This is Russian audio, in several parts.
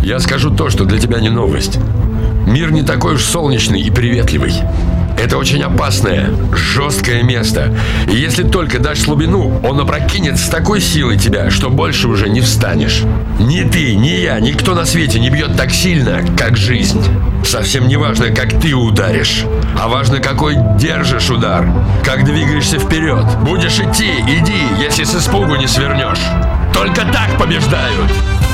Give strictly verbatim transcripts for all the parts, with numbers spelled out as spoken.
Я скажу то, что для тебя не новость. Мир не такой уж солнечный и приветливый. Это очень опасное, жесткое место. И если только дашь слабину, он опрокинет с такой силой тебя, что больше уже не встанешь. Ни ты, ни я, никто на свете не бьет так сильно, как жизнь. Совсем не важно, как ты ударишь, а важно, какой держишь удар, как двигаешься вперед. Будешь идти, иди, если с испугу не свернешь. Только так побеждают.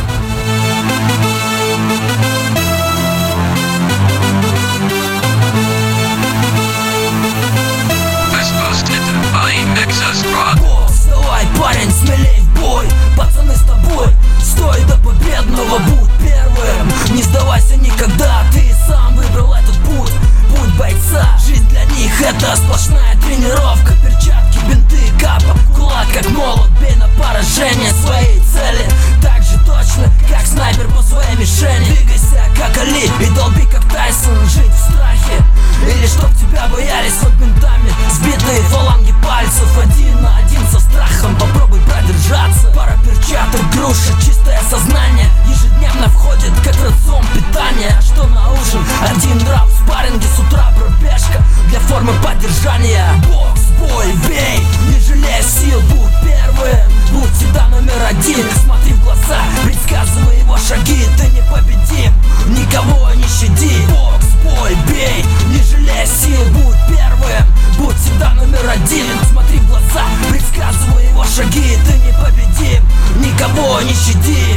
Вставай, парень, смелей в бой. Пацаны с тобой, стой до победного. Будь первым, не сдавайся никогда. Ты сам выбрал этот путь, путь бойца. Жизнь для них это сплошная тренировка. Перчатки, бинты, капа, кулак как молот. Бей на поражение своей цели так же точно, как снайпер по своей мишени. Двигайся как Али и долби как Тайсон. Жить в страхе или чтоб тебя боялись под бинтами. Сбитые фаланги пальцев один на один со страхом. Попробуй продержаться. Пара перчаток, груша, чистое сознание ежедневно входит как рацион питания. А что на ужин? Один раунд в спарринге, с утра пробежка для формы поддержания. Бокс, бой, бей, не жалея сил. Будь первым, будь всегда номер один. Смотри в глаза, предсказывай его шаги. Ты непобедим, никого не щади. Бокс, бой, бей, не жалея сил. Будь первым, будь всегда номер один. Смотри в глаза, предсказывай его шаги. Ты непобедим, никого не щади.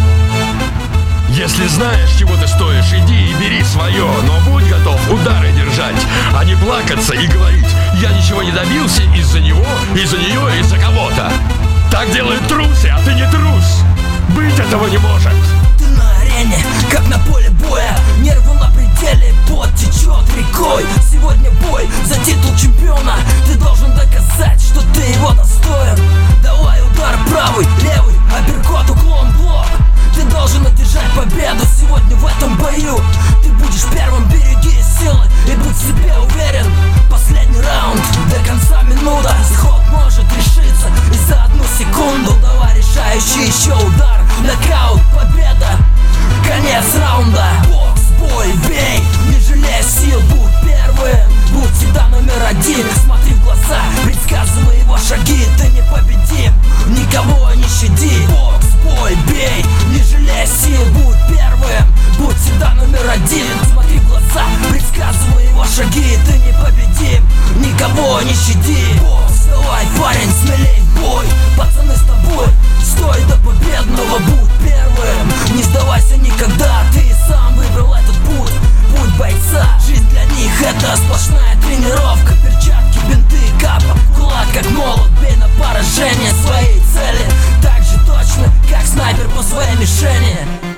Если знаешь, чего ты стоишь, иди и бери свое. Но будь готов удары держать, а не плакаться и говорить: я ничего не добился из-за него, из-за нее, из-за кого-то. Так делают трусы, а ты не трус. Быть этого не может. Ты на арене, как на поле боя. Нервы на пределе, пот течет рекой. Сегодня бой за титул чемпиона. Ты должен доказать, что ты его достоин. Давай удар правый, левый, апперкот, уклон, блок. Ты должен одержать победу сегодня в этом бою. Ты будешь первым, береги силы и будь в себе уверен. Последний раунд, до конца минута. Исход может решиться и за одну секунду. Давай решающий еще удар, нокаут, победа, конец раунда. Бокс, бой, бей, не жалея сил. Будь первым, будь всегда номер один. Смотри в глаза, предсказывай его шаги. Ты непобедим, никого не щади. Бокс, бой, бей, не жалея сил. Будь первым, будь всегда номер один. Смотри в глаза, предсказывай его шаги. Ты непобедим, никого не щади. Бокс, давай, парень, смелей в бой. Пацаны с тобой, стой до победного. Будь первым, не сдавайся никогда. Ты сам выбрал этот путь, путь бойца. Жизнь для них это сплошная тренировка. Перчатки, бинты, капа, кулак как молот. Бей на поражение своей цели так же точно, как снайпер по своей мишени.